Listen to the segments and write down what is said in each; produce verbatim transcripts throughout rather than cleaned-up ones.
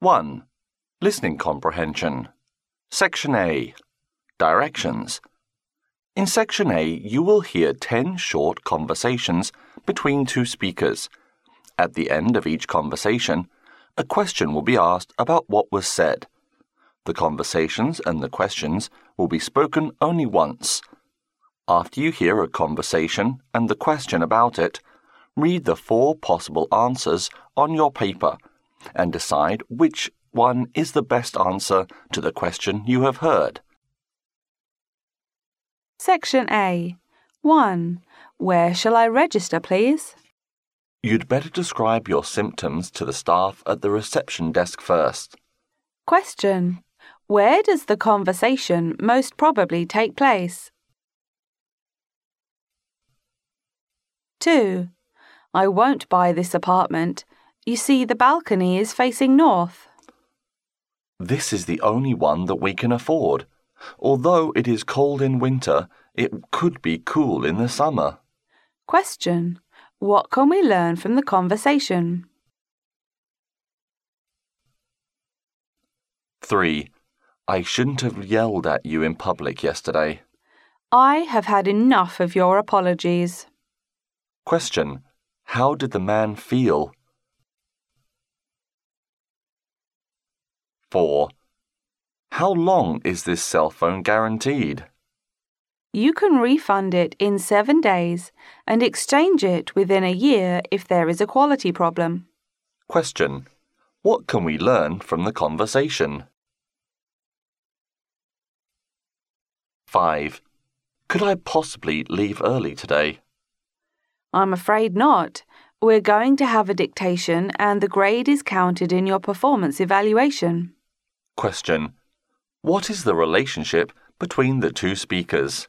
one. Listening comprehension. Section A. Directions. In Section A, you will hear ten short conversations between two speakers. At the end of each conversation, a question will be asked about what was said. The conversations and the questions will be spoken only once. After you hear a conversation and the question about it, read the four possible answers on your paper and decide which one is the best answer to the question you have heard. Section A. one. Where shall I register, please? You'd better describe your symptoms to the staff at the reception desk first. Question. Where does the conversation most probably take place? two. I won't buy this apartment. You see, the balcony is facing north. This is the only one that we can afford. Although it is cold in winter, it could be cool in the summer. Question. What can we learn from the conversation? three. I shouldn't have yelled at you in public yesterday. I have had enough of your apologies. Question. How did the man feel? four. How long is this cell phone guaranteed? You can refund it in seven days and exchange it within a year if there is a quality problem. Question. What can we learn from the conversation? five. Could I possibly leave early today? I'm afraid not. We're going to have a dictation and the grade is counted in your performance evaluation. Question. What is the relationship between the two speakers?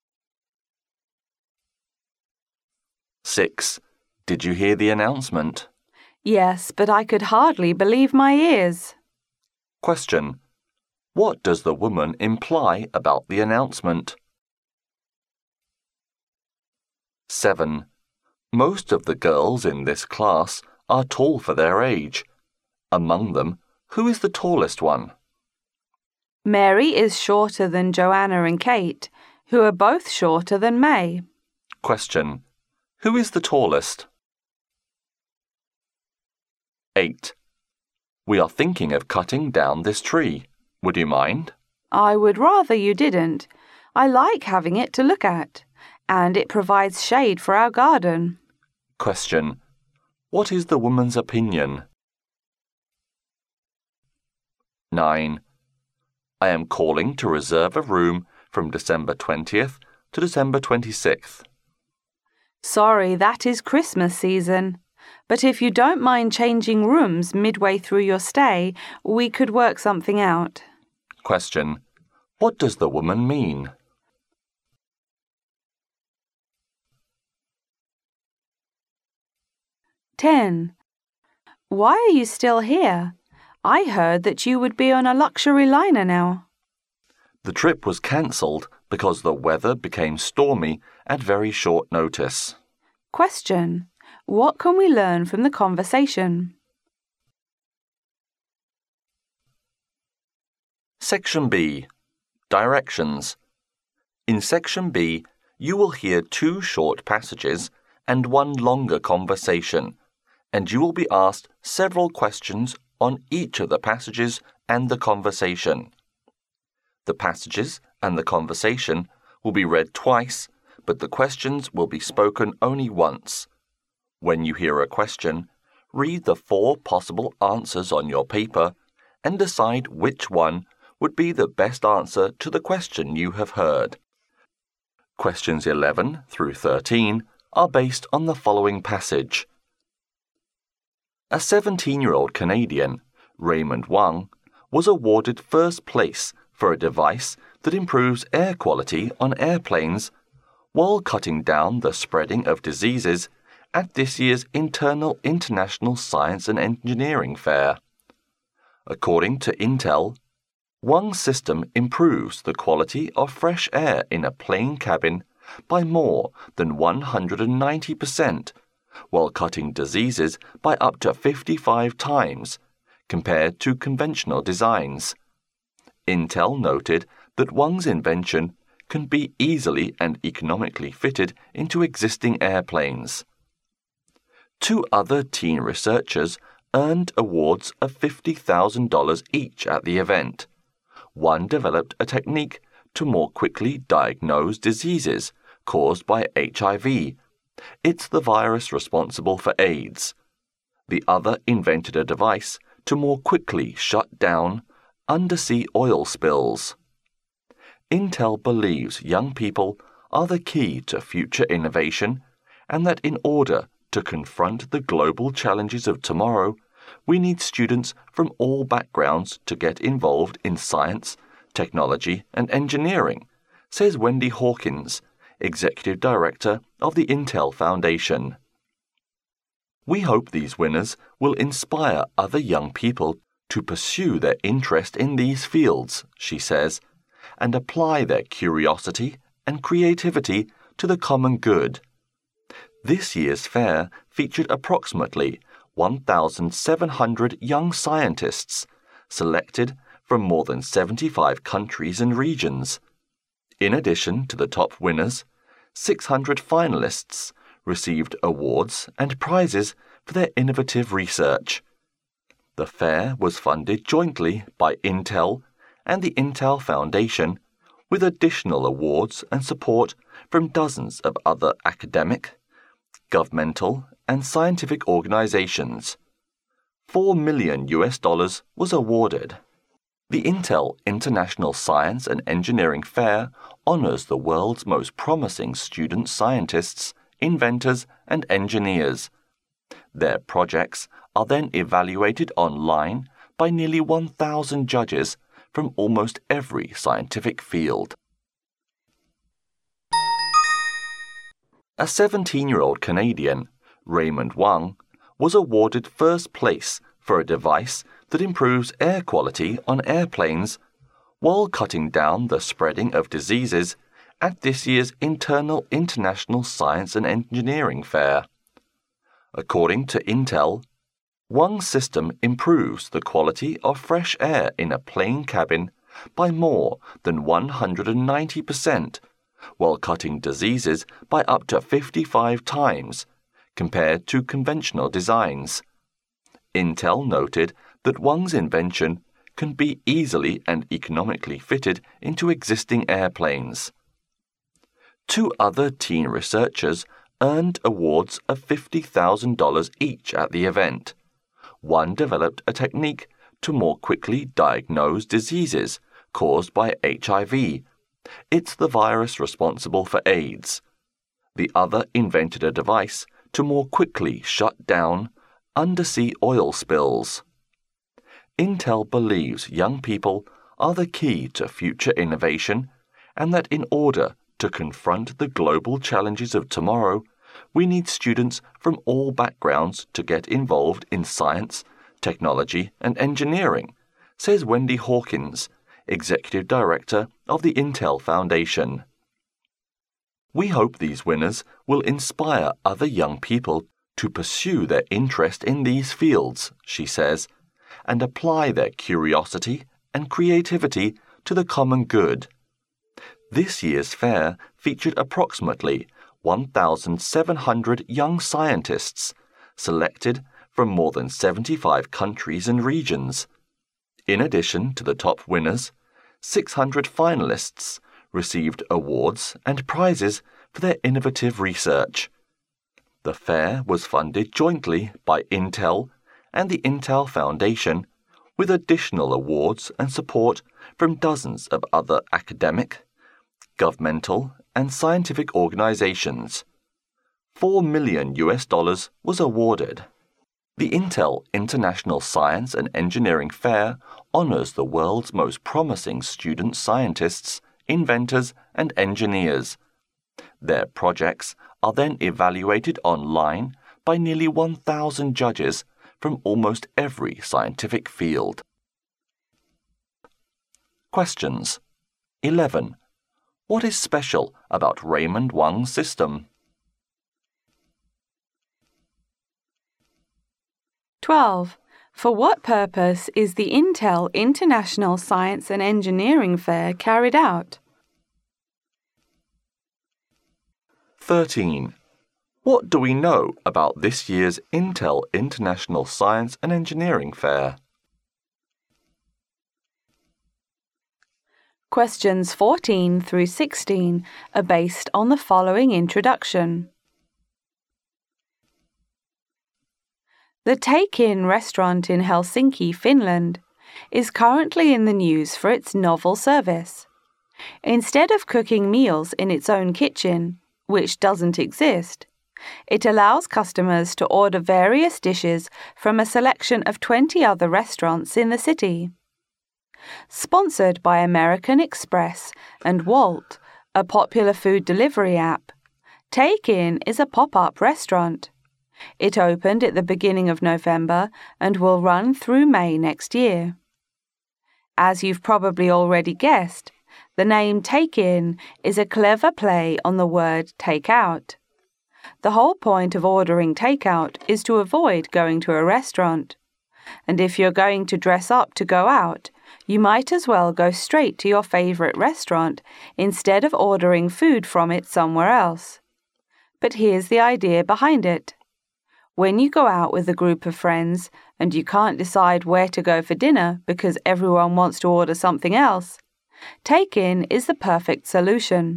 six. Did you hear the announcement? Yes, but I could hardly believe my ears. Question. What does the woman imply about the announcement? seven. Most of the girls in this class are tall for their age. Among them, who is the tallest one? Mary is shorter than Joanna and Kate, who are both shorter than May. Question. Who is the tallest? eight. We are thinking of cutting down this tree. Would you mind? I would rather you didn't. I like having it to look at, and it provides shade for our garden. Question. What is the woman's opinion? nine. I am calling to reserve a room from December twentieth to December twenty-sixth. Sorry, that is Christmas season. But if you don't mind changing rooms midway through your stay, we could work something out. Question. What does the woman mean? ten. Why are you still here? I heard that you would be on a luxury liner now. The trip was cancelled because the weather became stormy at very short notice. Question. What can we learn from the conversation? Section B. Directions. In Section B, you will hear two short passages and one longer conversation, and you will be asked several questions on each of the passages and the conversation. The passages and the conversation will be read twice, but the questions will be spoken only once. When you hear a question, read the four possible answers on your paper and decide which one would be the best answer to the question you have heard. Questions eleven through thirteen are based on the following passage. A seventeen-year-old Canadian, Raymond Wang, was awarded first place for a device that improves air quality on airplanes while cutting down the spreading of diseases at this year's Internal International Science and Engineering Fair. According to Intel, Wang's system improves the quality of fresh air in a plane cabin by more than one hundred ninety percent, while cutting diseases by up to fifty-five times, compared to conventional designs. Intel noted that Wang's invention can be easily and economically fitted into existing airplanes. Two other teen researchers earned awards of fifty thousand dollars each at the event. One developed a technique to more quickly diagnose diseases caused by H I V. It's the virus responsible for AIDS. The other invented a device to more quickly shut down undersea oil spills. Intel believes young people are the key to future innovation, and that in order to confront the global challenges of tomorrow, we need students from all backgrounds to get involved in science, technology, and engineering, says Wendy Hawkins, Executive Director of the Intel Foundation. We hope these winners will inspire other young people to pursue their interest in these fields, she says, and apply their curiosity and creativity to the common good. This year's fair featured approximately one thousand seven hundred young scientists, selected from more than seventy-five countries and regions. In addition to the top winners, six hundred finalists received awards and prizes for their innovative research. The fair was funded jointly by Intel and the Intel Foundation, with additional awards and support from dozens of other academic, governmental, and scientific organizations. Four million U S dollars was awarded. The Intel International Science and Engineering Fair honors the world's most promising student scientists, inventors, and engineers. Their projects are then evaluated online by nearly one thousand judges from almost every scientific field. A seventeen-year-old Canadian, Raymond Wang, was awarded first place for a device that improves air quality on airplanes while cutting down the spreading of diseases at this year's Internal International Science and Engineering Fair. According to Intel, Wang's system improves the quality of fresh air in a plane cabin by more than one hundred ninety percent, while cutting diseases by up to fifty-five times, compared to conventional designs. Intel noted that Wang's invention can be easily and economically fitted into existing airplanes. Two other teen researchers earned awards of fifty thousand dollars each at the event. One developed a technique to more quickly diagnose diseases caused by H I V. It's the virus responsible for AIDS. The other invented a device to more quickly shut down undersea oil spills. Intel believes young people are the key to future innovation, and that in order to confront the global challenges of tomorrow, we need students from all backgrounds to get involved in science, technology, and engineering, says Wendy Hawkins, Executive Director of the Intel Foundation. We hope these winners will inspire other young people to pursue their interest in these fields, she says, and apply their curiosity and creativity to the common good. This year's fair featured approximately one thousand seven hundred young scientists, selected from more than seventy-five countries and regions. In addition to the top winners, six hundred finalists received awards and prizes for their innovative research. The fair was funded jointly by Intel and the Intel Foundation, with additional awards and support from dozens of other academic, governmental, and scientific organizations. Four million U S dollars was awarded. The Intel International Science and Engineering Fair honors the world's most promising student scientists, inventors, and engineers. Their projects are then evaluated online by nearly one thousand judges from almost every scientific field. Questions. eleven. What is special about Raymond Wang's system? twelve. For what purpose is the Intel International Science and Engineering Fair carried out? thirteen. What do we know about this year's Intel International Science and Engineering Fair? Questions fourteen through sixteen are based on the following introduction. The Take-In restaurant in Helsinki, Finland, is currently in the news for its novel service. Instead of cooking meals in its own kitchen, which doesn't exist, it allows customers to order various dishes from a selection of twenty other restaurants in the city. Sponsored by American Express and Wolt, a popular food delivery app, Take-In is a pop-up restaurant. It opened at the beginning of November and will run through May next year. As you've probably already guessed, the name Take-In is a clever play on the word take out. The whole point of ordering takeout is to avoid going to a restaurant. And if you're going to dress up to go out, you might as well go straight to your favorite restaurant instead of ordering food from it somewhere else. But here's the idea behind it. When you go out with a group of friends and you can't decide where to go for dinner because everyone wants to order something else, Take-In is the perfect solution.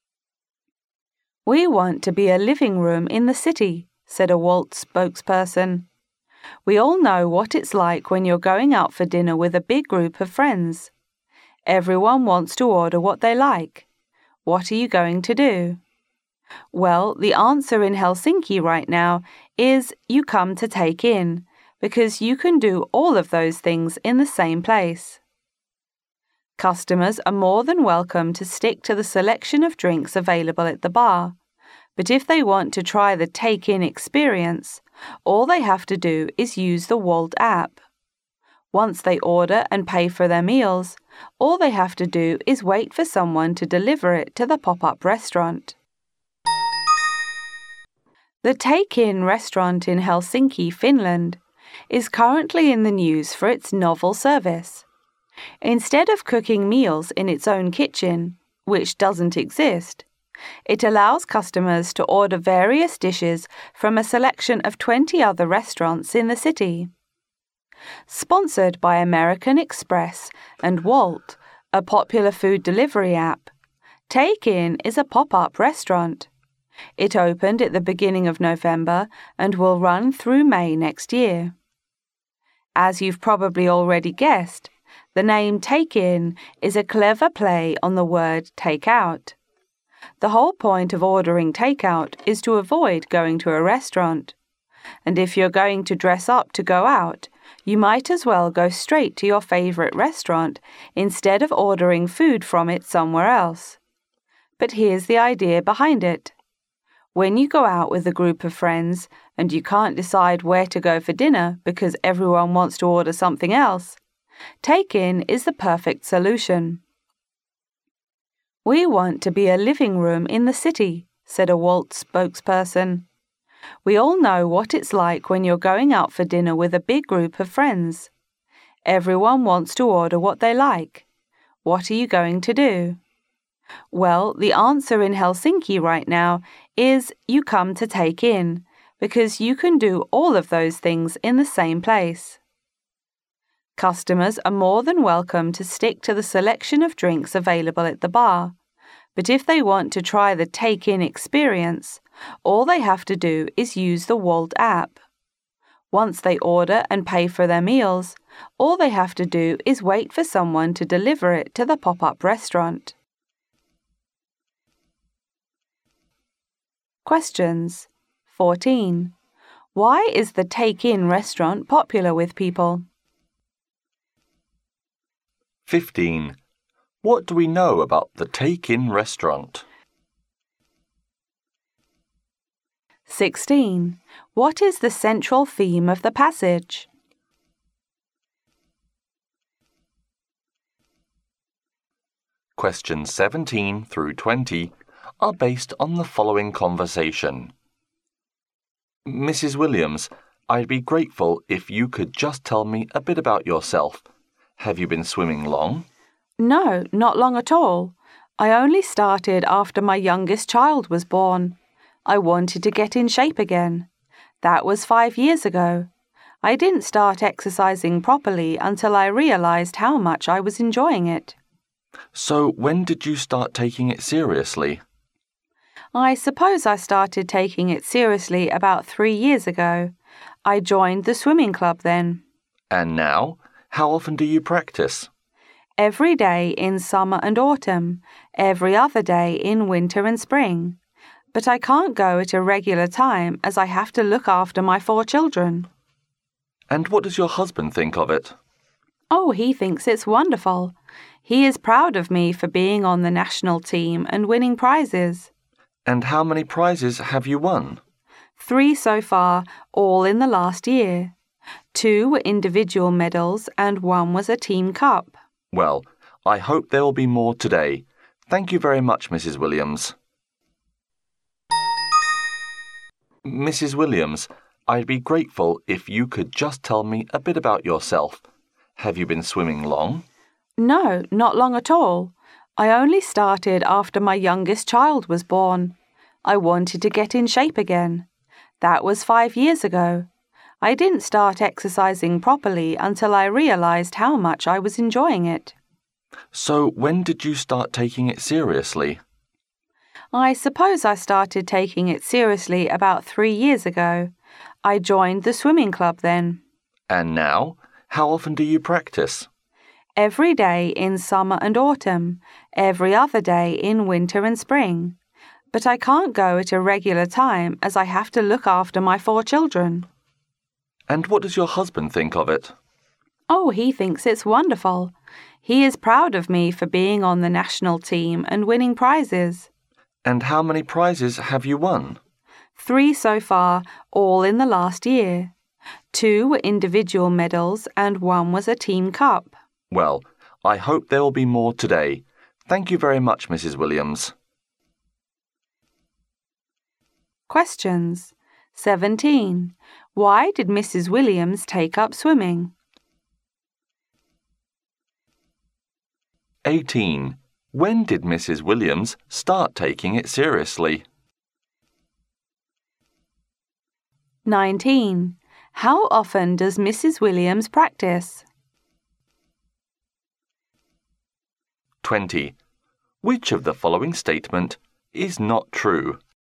We want to be a living room in the city, said a Wolt spokesperson. We all know what it's like when you're going out for dinner with a big group of friends. Everyone wants to order what they like. What are you going to do? Well, the answer in Helsinki right now is you come to Take-In, because you can do all of those things in the same place. Customers are more than welcome to stick to the selection of drinks available at the bar, but if they want to try the Take-In experience, all they have to do is use the Wolt app. Once they order and pay for their meals, all they have to do is wait for someone to deliver it to the pop-up restaurant. The Take-In restaurant in Helsinki, Finland, is currently in the news for its novel service. Instead of cooking meals in its own kitchen, which doesn't exist, it allows customers to order various dishes from a selection of twenty other restaurants in the city. Sponsored by American Express and Wolt, a popular food delivery app, Take-In is a pop-up restaurant. It opened at the beginning of November and will run through May next year. As you've probably already guessed, the name Take-In is a clever play on the word take out. The whole point of ordering takeout is to avoid going to a restaurant. And if you're going to dress up to go out, you might as well go straight to your favorite restaurant instead of ordering food from it somewhere else. But here's the idea behind it. When you go out with a group of friends and you can't decide where to go for dinner because everyone wants to order something else, Take-In is the perfect solution. We want to be a living room in the city, said a Wolt spokesperson. We all know what it's like when you're going out for dinner with a big group of friends. Everyone wants to order what they like. What are you going to do? Well, the answer in Helsinki right now is you come to Take-In, because you can do all of those things in the same place. Customers are more than welcome to stick to the selection of drinks available at the bar, but if they want to try the Take-In experience, all they have to do is use the Wolt app. Once they order and pay for their meals, all they have to do is wait for someone to deliver it to the pop-up restaurant. Questions. fourteen. Why is the Take-In restaurant popular with people? fifteen. What do we know about the Take-In restaurant? sixteen. What is the central theme of the passage? Questions seventeen through twenty are based on the following conversation. Missus Williams, I'd be grateful if you could just tell me a bit about yourself. Have you been swimming long? No, not long at all. I only started after my youngest child was born. I wanted to get in shape again. That was five years ago. I didn't start exercising properly until I realized how much I was enjoying it. So when did you start taking it seriously? I suppose I started taking it seriously about three years ago. I joined the swimming club then. And now? How often do you practice? Every day in summer and autumn, every other day in winter and spring. But I can't go at a regular time as I have to look after my four children. And what does your husband think of it? Oh, he thinks it's wonderful. He is proud of me for being on the national team and winning prizes. And how many prizes have you won? Three so far, all in the last year. Two were individual medals and one was a team cup. Well, I hope there will be more today. Thank you very much, Missus Williams. Missus Williams, I'd be grateful if you could just tell me a bit about yourself. Have you been swimming long? No, not long at all. I only started after my youngest child was born. I wanted to get in shape again. That was five years ago. I didn't start exercising properly until I realized how much I was enjoying it. So when did you start taking it seriously? I suppose I started taking it seriously about three years ago. I joined the swimming club then. And now? How often do you practice? Every day in summer and autumn, every other day in winter and spring. But I can't go at a regular time as I have to look after my four children. And what does your husband think of it? Oh, he thinks it's wonderful. He is proud of me for being on the national team and winning prizes. And how many prizes have you won? Three so far, all in the last year. Two were individual medals and one was a team cup. Well, I hope there will be more today. Thank you very much, Missus Williams. Questions. seventeen. Why did Missus Williams take up swimming? eighteen. When did Missus Williams start taking it seriously? nineteen. How often does Missus Williams practice? twenty. Which of the following statement is not true?